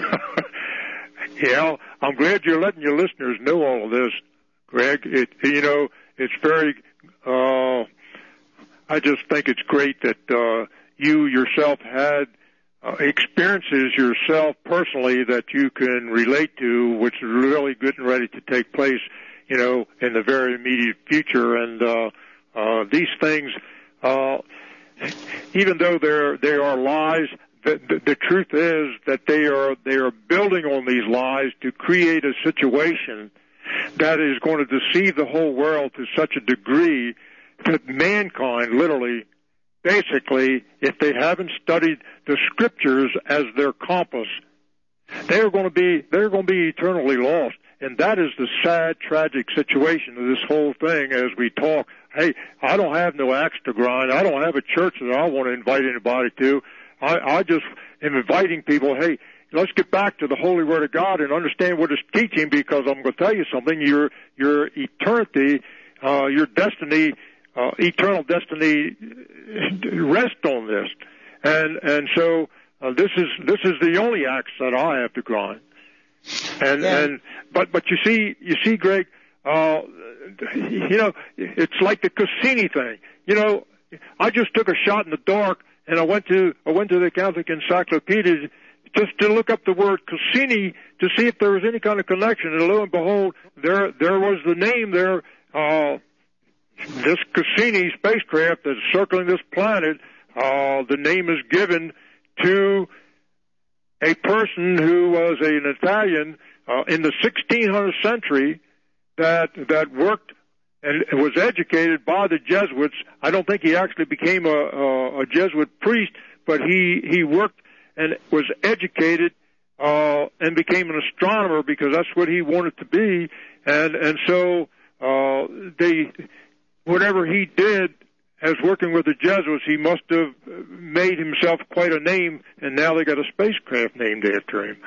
Yeah, I'm glad you're letting your listeners know all of this, Greg. It, you know, it's very, uh, I just think it's great that, uh, you yourself had uh, experiences yourself personally that you can relate to, which is really good and ready to take place, you know, in the very immediate future. And uh, uh, these things, uh, even though they're they are lies, the, the, the truth is that they are they are building on these lies to create a situation that is going to deceive the whole world to such a degree that mankind, literally, basically, if they haven't studied the scriptures as their compass, they're going to be they're going to be eternally lost. And that is the sad, tragic situation of this whole thing as we talk. Hey, I don't have no axe to grind. I don't have a church that I want to invite anybody to. I, I just am inviting people, hey, let's get back to the Holy Word of God and understand what it's teaching, because I'm going to tell you something. Your, your eternity, uh, your destiny, uh, eternal destiny rests on this. And, and so, uh, this is, this is the only axe that I have to grind. And, yeah. and, but, but you see, you see, Greg, uh, you know, it's like the Cassini thing. You know, I just took a shot in the dark, and I went to, I went to the Catholic Encyclopedia just to look up the word Cassini to see if there was any kind of connection. And lo and behold, there there was the name there. Uh, this Cassini spacecraft that's circling this planet, uh, the name is given to a person who was an Italian uh, in the sixteen hundredth century that that worked and was educated by the Jesuits. I don't think he actually became a, a, a Jesuit priest, but he, he worked and was educated uh, and became an astronomer because that's what he wanted to be. And and so uh, they, whatever he did as working with the Jesuits, he must have made himself quite a name, and now they got a spacecraft named after him.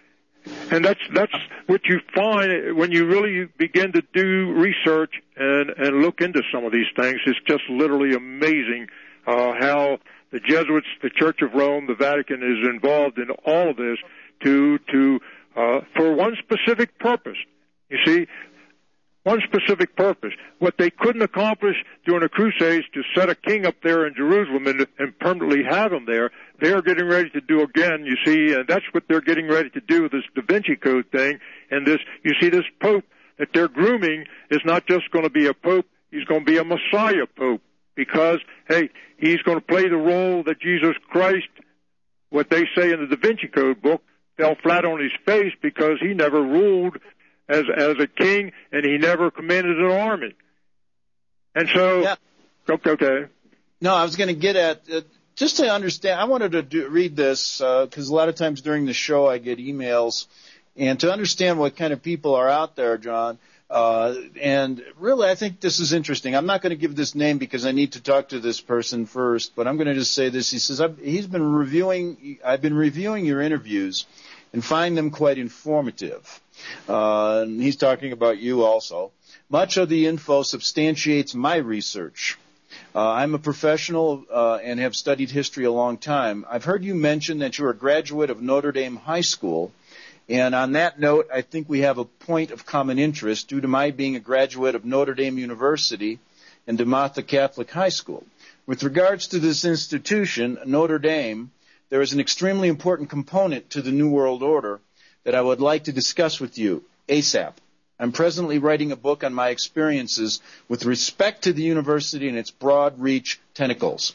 And that's that's what you find when you really begin to do research and, and look into some of these things. It's just literally amazing uh, how the Jesuits, the Church of Rome, the Vatican is involved in all of this to to uh, for one specific purpose. You see, one specific purpose. What they couldn't accomplish during the Crusades to set a king up there in Jerusalem and, and permanently have him there, they are getting ready to do again, you see, and that's what they're getting ready to do with this Da Vinci Code thing. And this, you see, this Pope that they're grooming is not just going to be a Pope, he's going to be a Messiah Pope because, hey, he's going to play the role that Jesus Christ, what they say in the Da Vinci Code book, fell flat on his face because he never ruled as as a king, and he never commanded an army. And so, yeah. okay, okay. No, I was going to get at, uh, just to understand, I wanted to do, read this, because uh, a lot of times during the show I get emails, and to understand what kind of people are out there, John, uh, and really I think this is interesting. I'm not going to give this name because I need to talk to this person first, but I'm going to just say this. He says, I've, he's been reviewing, I've been reviewing your interviews and find them quite informative. Uh, and he's talking about you also. Much of the info substantiates my research. Uh, I'm a professional uh, and have studied history a long time. I've heard you mention that you're a graduate of Notre Dame High School. And on that note, I think we have a point of common interest due to my being a graduate of Notre Dame University and DeMatha Catholic High School. With regards to this institution, Notre Dame, there is an extremely important component to the New World Order that I would like to discuss with you ASAP. I'm presently writing a book on my experiences with respect to the university and its broad reach tentacles.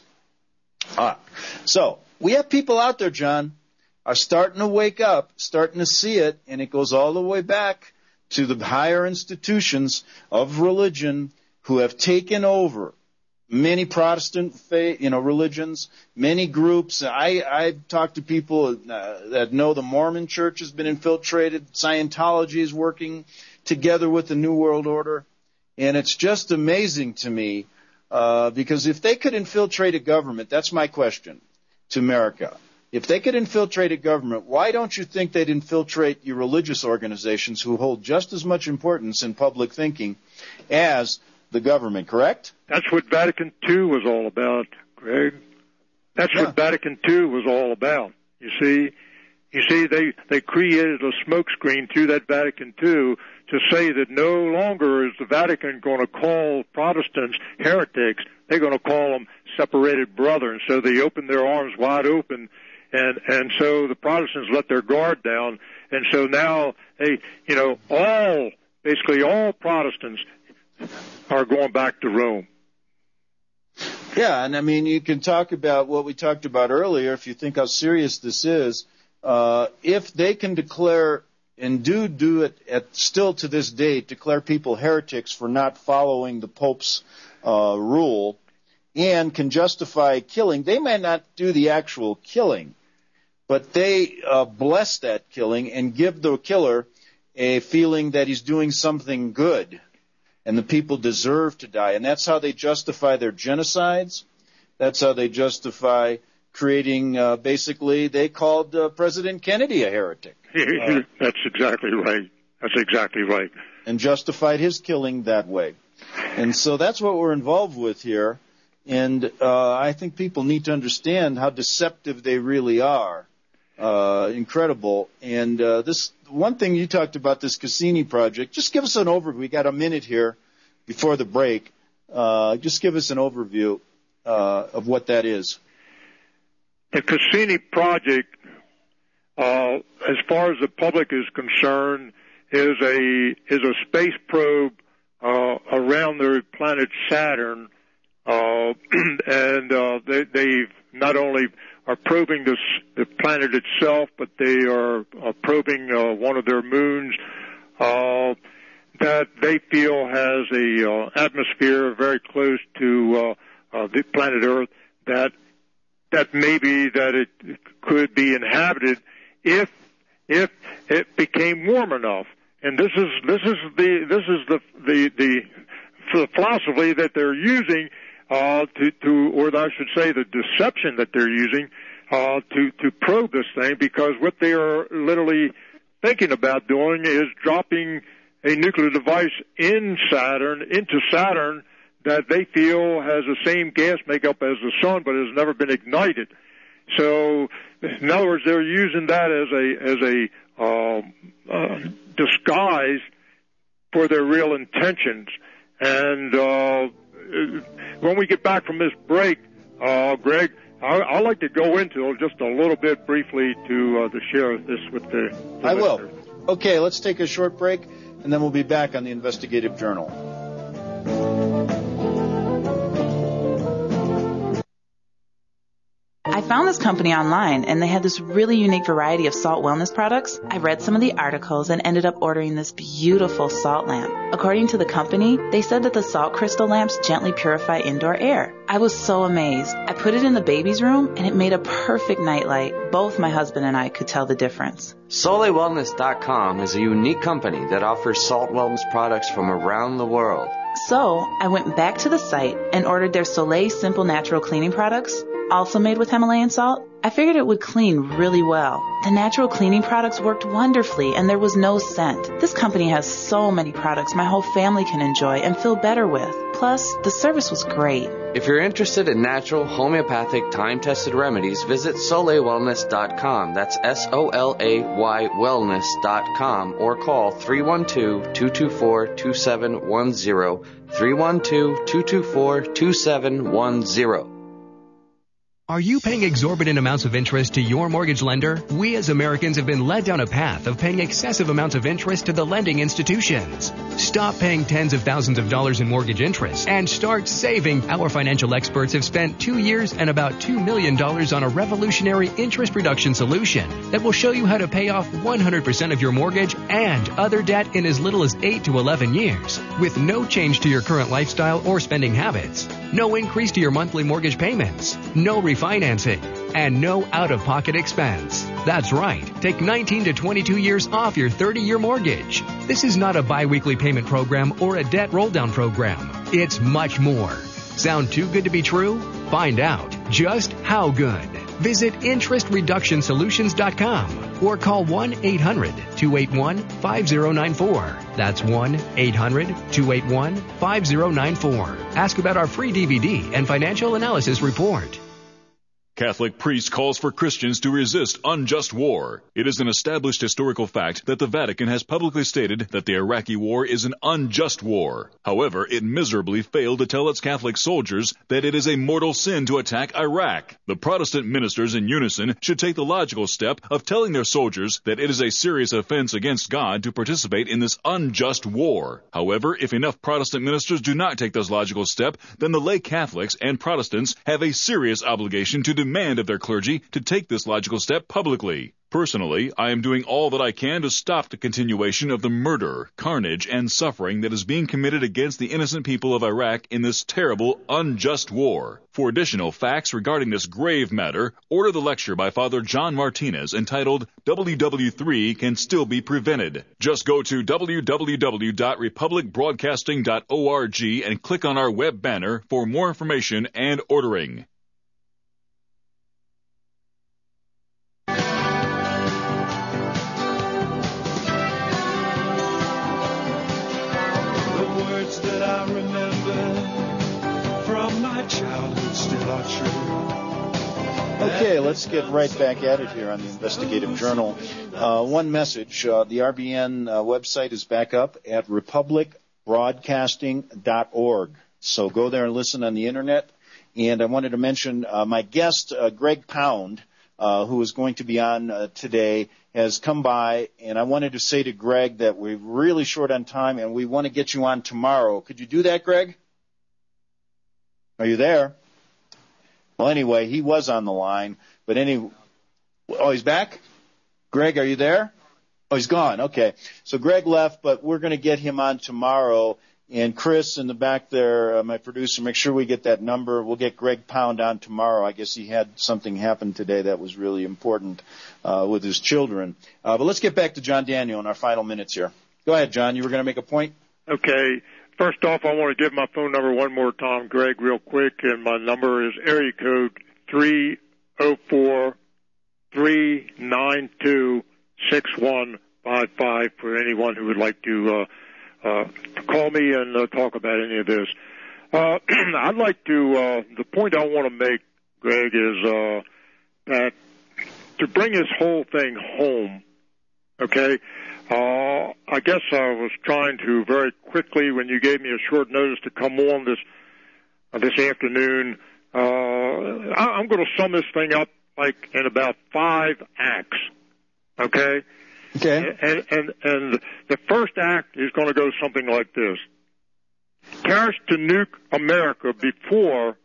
Ah, so we have people out there, John, are starting to wake up, starting to see it, and it goes all the way back to the higher institutions of religion who have taken over many Protestant faith, you know, religions, many groups. I, I've talked to people uh, that know the Mormon Church has been infiltrated. Scientology is working together with the New World Order. And it's just amazing to me uh, because if they could infiltrate a government, that's my question to America. If they could infiltrate a government, why don't you think they'd infiltrate your religious organizations who hold just as much importance in public thinking as the government, correct? That's what Vatican Two was all about, Greg. That's yeah. what Vatican Two was all about. You see, you see, they they created a smokescreen through that Vatican Two to say that no longer is the Vatican going to call Protestants heretics; they're going to call them separated brethren. So they opened their arms wide open, and and so the Protestants let their guard down, and so now they, you know, all basically all Protestants are going back to Rome. Yeah, and I mean, you can talk about what we talked about earlier, if you think how serious this is. Uh, if they can declare, and do do it at, still to this day, declare people heretics for not following the Pope's uh, rule, and can justify killing, they may not do the actual killing, but they uh, bless that killing and give the killer a feeling that he's doing something good. And the people deserve to die. And that's how they justify their genocides. That's how they justify creating, uh, basically, they called uh, President Kennedy a heretic. Uh, that's exactly right. That's exactly right. And justified his killing that way. And so that's what we're involved with here. And uh, I think people need to understand how deceptive they really are. Uh, incredible. And uh, this one thing you talked about, this Cassini project, just give us an overview. We got a minute here before the break. Uh, just give us an overview uh, of what that is. The Cassini project uh, as far as the public is concerned, is a is a space probe uh, around the planet Saturn, uh, and uh, they, they've not only are probing this, the planet itself, but they are, are probing uh, one of their moons uh, that they feel has a uh, atmosphere very close to uh, uh, the planet Earth. That that maybe that it could be inhabited if if it became warm enough. And this is this is the this is the the the, the philosophy that they're using. Uh, to, to, or I should say the deception that they're using, uh, to, to probe this thing, because what they are literally thinking about doing is dropping a nuclear device in Saturn, into Saturn, that they feel has the same gas makeup as the sun, but has never been ignited. So, in other words, they're using that as a, as a, um, uh, disguise for their real intentions. And, uh, when we get back from this break, uh, Greg, I, I'd like to go into it just a little bit briefly to, uh, to share this with the, the I listeners. will. Okay, let's take a short break, and then we'll be back on the Investigative Journal. I found this company online, and they had this really unique variety of salt wellness products. I read some of the articles and ended up ordering this beautiful salt lamp. According to the company, they said that the salt crystal lamps gently purify indoor air. I was so amazed. I put it in the baby's room, and it made a perfect nightlight. Both my husband and I could tell the difference. Soleil Wellness dot com is a unique company that offers salt wellness products from around the world. So, I went back to the site and ordered their Soleil Simple Natural Cleaning products, also made with Himalayan salt. I figured it would clean really well. The natural cleaning products worked wonderfully, and there was no scent. This company has so many products my whole family can enjoy and feel better with. Plus, the service was great. If you're interested in natural, homeopathic, time-tested remedies, visit Soleil Wellness dot com. That's S O L A Y Wellness dot com, or call three one two, two two four, two seven one zero, three one two, two two four, two seven one zero. Are you paying exorbitant amounts of interest to your mortgage lender? We as Americans have been led down a path of paying excessive amounts of interest to the lending institutions. Stop paying tens of thousands of dollars in mortgage interest and start saving. Our financial experts have spent two years and about two million dollars on a revolutionary interest reduction solution that will show you how to pay off one hundred percent of your mortgage and other debt in as little as eight to eleven years, with no change to your current lifestyle or spending habits, no increase to your monthly mortgage payments, no refinancing, and no out-of-pocket expense. That's right. Take nineteen to twenty-two years off your thirty-year mortgage. This is not a bi-weekly payment program or a debt roll-down program. It's much more. Sound too good to be true? Find out just how good. Visit interest reduction solutions dot com or call one eight hundred, two eight one, five zero nine four. That's one eight hundred, two eight one, five zero nine four. Ask about our free D V D and financial analysis report. Catholic priest calls for Christians to resist unjust war. It is an established historical fact that the Vatican has publicly stated that the Iraqi war is an unjust war. However, it miserably failed to tell its Catholic soldiers that it is a mortal sin to attack Iraq. The Protestant ministers in unison should take the logical step of telling their soldiers that it is a serious offense against God to participate in this unjust war. However, if enough Protestant ministers do not take this logical step, then the lay Catholics and Protestants have a serious obligation to demand demand of their clergy to take this logical step publicly. Personally, I am doing all that I can to stop the continuation of the murder, carnage, and suffering that is being committed against the innocent people of Iraq in this terrible, unjust war. For additional facts regarding this grave matter, order the lecture by Father John Martinez entitled W W three Can Still Be Prevented. Just go to w w w dot republic broadcasting dot org and click on our web banner for more information and ordering. Okay, let's get right back at it here on the Investigative Journal. Uh, one message, uh, the R B N uh, website is back up at republic broadcasting dot org. So go there and listen on the internet. And I wanted to mention uh, my guest, uh, Greg Pound, uh, who is going to be on uh, today, has come by, and I wanted to say to Greg that we're really short on time, and we want to get you on tomorrow. Could you do that, Greg? Are you there? Well, anyway, he was on the line, but anyway, oh, he's back? Greg, are you there? Oh, he's gone. Okay. So Greg left, but we're going to get him on tomorrow. And Chris in the back there, uh, my producer, make sure we get that number. We'll get Greg Pound on tomorrow. I guess he had something happen today that was really important uh, with his children. Uh, but let's get back to John Daniel in our final minutes here. Go ahead, John. You were going to make a point? Okay. First off, I want to give my phone number one more time, Greg, real quick. And my number is area code three oh four, three nine two, six one five five for anyone who would like to uh, uh, call me and uh, talk about any of this. Uh, I'd like to, uh, the point I want to make, Greg, is uh, that to bring this whole thing home, okay, uh, I guess I was trying to very quickly, when you gave me a short notice to come on this uh, this afternoon, uh, I, I'm going to sum this thing up like in about five acts, okay? Okay. And, and, and the first act is going to go something like this. Terrorists to nuke America before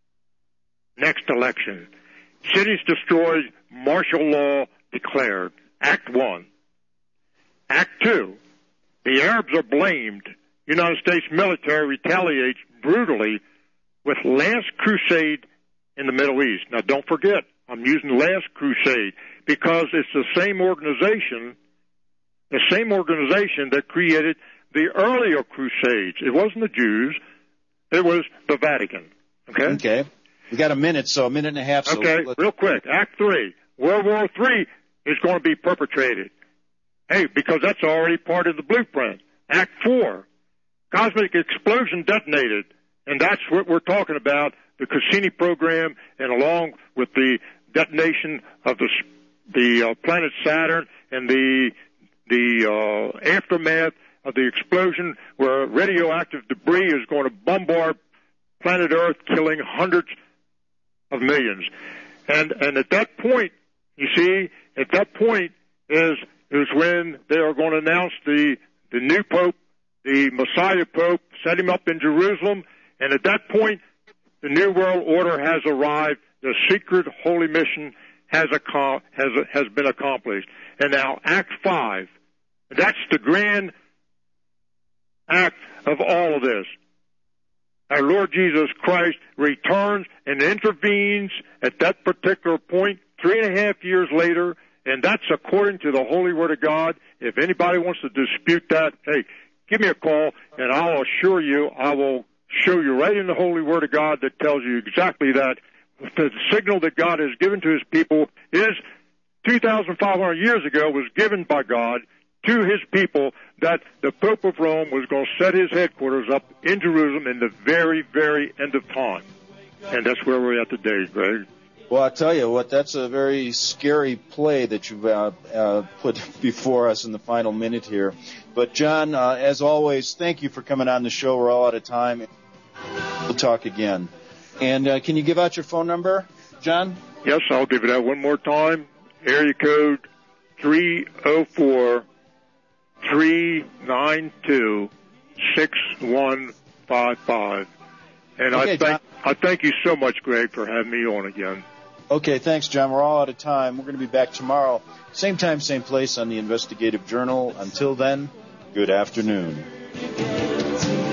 next election. Cities destroyed, martial law declared. Act one. Act two. The Arabs are blamed. United States military retaliates brutally with last crusade in the Middle East. Now, don't forget, I'm using last crusade because it's the same organization, the same organization that created the earlier crusades. It wasn't the Jews. It was the Vatican. Okay? Okay. We got a minute, so a minute and a half. So okay, let's... real quick. Act three. World War Three is going to be perpetrated. Hey, because that's already part of the blueprint. Act four. Cosmic explosion detonated. And that's what we're talking about, the Cassini program, and along with the detonation of the the uh, planet Saturn and the the uh, aftermath of the explosion, where radioactive debris is going to bombard planet Earth, killing hundreds of millions. And and at that point, you see, at that point is is when they are going to announce the the new Pope, the Messiah Pope, set him up in Jerusalem, and at that point, the New World Order has arrived. The secret holy mission has a, has a, has been accomplished. And now Act Five, that's the grand act of all of this. Our Lord Jesus Christ returns and intervenes at that particular point three and a half years later, and that's according to the Holy Word of God. If anybody wants to dispute that, hey, give me a call, and I'll assure you I will show you right in the Holy Word of God that tells you exactly that. The signal that God has given to His people is two thousand five hundred years ago was given by God to His people that the Pope of Rome was going to set his headquarters up in Jerusalem in the very, very end of time. And that's where we're at today, Greg. Well, I'll tell you what, that's a very scary play that you've uh, uh, put before us in the final minute here. But, John, uh, as always, thank you for coming on the show. We're all out of time. We'll talk again. And uh, can you give out your phone number, John? Yes, I'll give it out one more time. Area code three oh four, three nine two, six one five five. And okay, I thank I thank you so much, Greg, for having me on again. Okay, thanks, John. We're all out of time. We're going to be back tomorrow, same time, same place on the Investigative Journal. Until then, good afternoon.